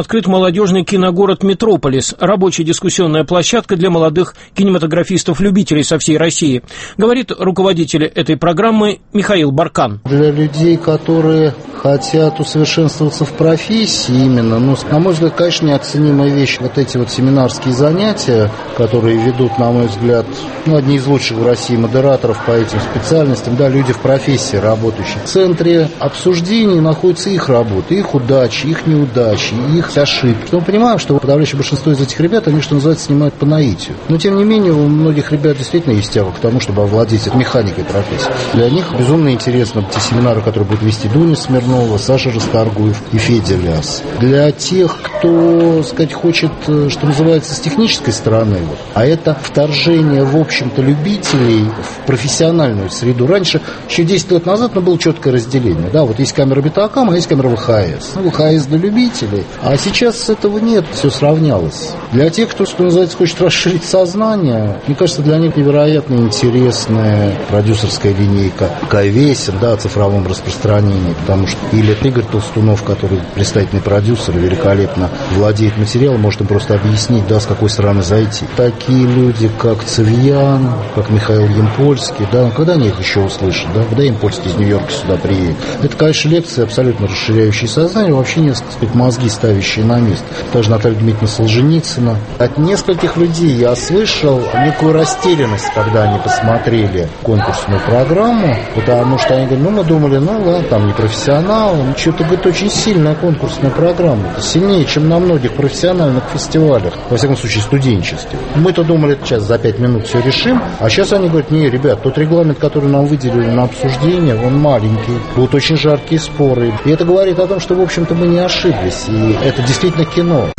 молодежный киногород «Метрополис», рабочая дискуссионная площадка для молодых кинематографистов-любителей со всей России, говорит руководитель этой программы Михаил Баркан. Для людей, которые хотят усовершенствоваться в профессии именно, ну, на мой взгляд, конечно, неоценимая вещь. Вот эти вот семинарские занятия, которые ведут, на мой взгляд, ну, одни из лучших в России модераторов по этим специальностям, да, люди в профессии работающие. В центре обсуждений находится их работа, их удачи, их неудачи, их ошибки. Мы понимаем, что подавляющее большинство из этих ребят, они, что называется, снимают по наитию. Но, тем не менее, у многих ребят действительно есть тяга к тому, чтобы овладеть механикой профессии. Для них безумно интересно те семинары, которые будут вести Дуня Смирнова, Саша Расторгуев и Федя Ляс. Для тех, кто, сказать, хочет, что называется, с технической стороны, вот, а это вторжение, в общем-то, любителей в профессиональную среду. Раньше, еще десять лет назад, ну, было четкое разделение. Да, вот есть камера Betacam, а есть камера ВХС. Ну, ВХС для любителей. А сейчас этого нет, все сравнялось. Для тех, кто, что называется, хочет расширить сознание, мне кажется, для них невероятно интересная продюсерская линейка Кайвесер, да, о цифровом распространении, потому что или Игорь Толстунов, который представительный продюсер, великолепно владеет материалом, может им просто объяснить, да, с какой стороны зайти. Такие люди, как Цивьян, как Михаил Ямпольский, да, ну, когда они их еще услышат, да, когда Ямпольский из Нью-Йорка сюда приедет. Это, конечно, лекции абсолютно расширяющие сознание, вообще несколько, сказать, мозги ставящие на место. Даже Наталья Дмитриевна Солженицына. От нескольких людей я слышал некую растерянность, когда они посмотрели конкурсную программу, потому что они говорят, ну, мы думали, ну, ладно, там не профессионал, ну, что-то, говорит, очень сильная конкурсная программа, сильнее, чем на многих профессиональных фестивалях, во всяком случае, студенческих. Мы-то думали, сейчас за пять минут все решим, а сейчас они говорят, не, ребят, тот регламент, который нам выделили на обсуждение, он маленький, будут очень жаркие споры. И это говорит о том, что, в общем-то, мы не ошиблись, и это действительно кино.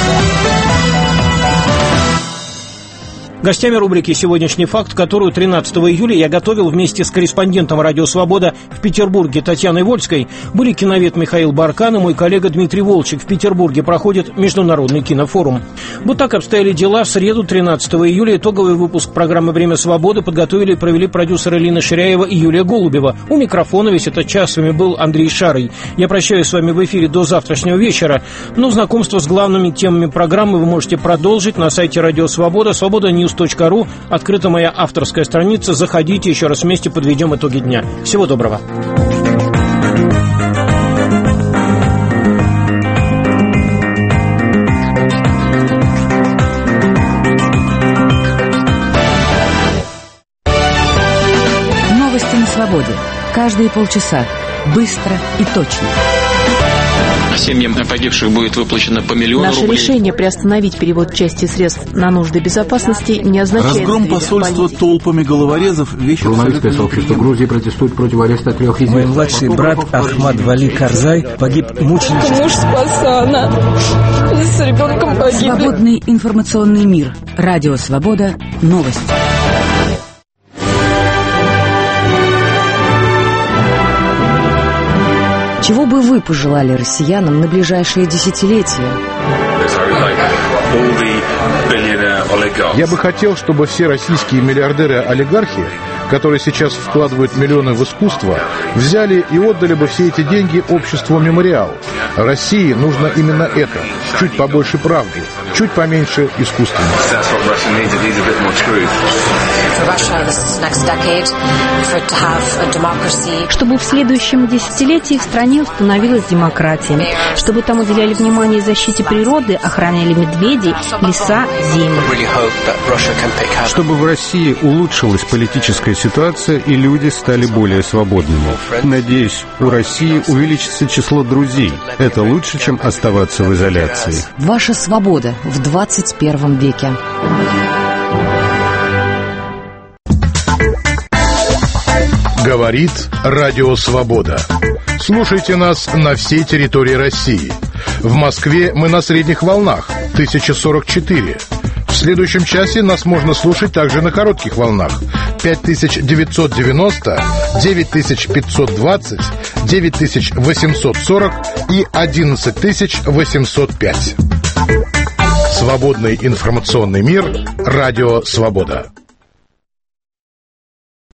Гостями рубрики «Сегодняшний факт», которую тринадцатого июля я готовил вместе с корреспондентом «Радио Свобода» в Петербурге Татьяной Вольской, были киновед Михаил Баркан и мой коллега Дмитрий Волчек. В Петербурге проходит Международный кинофорум. Вот так обстояли дела. В среду, тринадцатого июля, итоговый выпуск программы «Время свободы» подготовили и провели продюсеры Лина Ширяева и Юлия Голубева. У микрофона весь этот час с вами был Андрей Шарый. Я прощаюсь с вами в эфире до завтрашнего вечера. Но знакомство с главными темами программы вы можете продолжить на сайте «Радио Свобода», свобода ньюс точка ру. Открыта моя авторская страница. Заходите, еще раз вместе подведем итоги дня. Всего доброго. Новости на свободе. Каждые полчаса. Быстро и точно. Семьям погибших будет выплачено по миллиону Наше рублей. Наше решение приостановить перевод части средств на нужды безопасности не означает... Разгром посольства толпами головорезов... Вещь Журналистское сообщество Грузии протестует против ареста трех известных. Мой младший брат Ахмад Вали Карзай погиб мученически. Муж спасла она. С ребенком погибли. Свободный информационный мир. Радио Свобода. Новости. Чего бы вы пожелали россиянам на ближайшие десятилетия? Я бы хотел, чтобы все российские миллиардеры-олигархи, которые сейчас вкладывают миллионы в искусство, взяли и отдали бы все эти деньги обществу «Мемориал». России нужно именно это. Чуть побольше правды, чуть поменьше искусства. Чтобы в следующем десятилетии в стране установилась демократия. Чтобы там уделяли внимание защите природы, охраняли медведей, леса, земли. Чтобы в России улучшилась политическая ситуация и люди стали более свободными. Надеюсь, у России увеличится число друзей. Это лучше, чем оставаться в изоляции. Ваша свобода в двадцать первом веке. Говорит Радио Свобода. Слушайте нас на всей территории России. В Москве мы на средних волнах тысяча сорок четыре. В следующем часе нас можно слушать также на коротких волнах пять тысяч девятьсот девяносто, девять тысяч пятьсот двадцать, девять тысяч восемьсот сорок и одиннадцать тысяч восемьсот пять. Свободный информационный мир. Радио Свобода.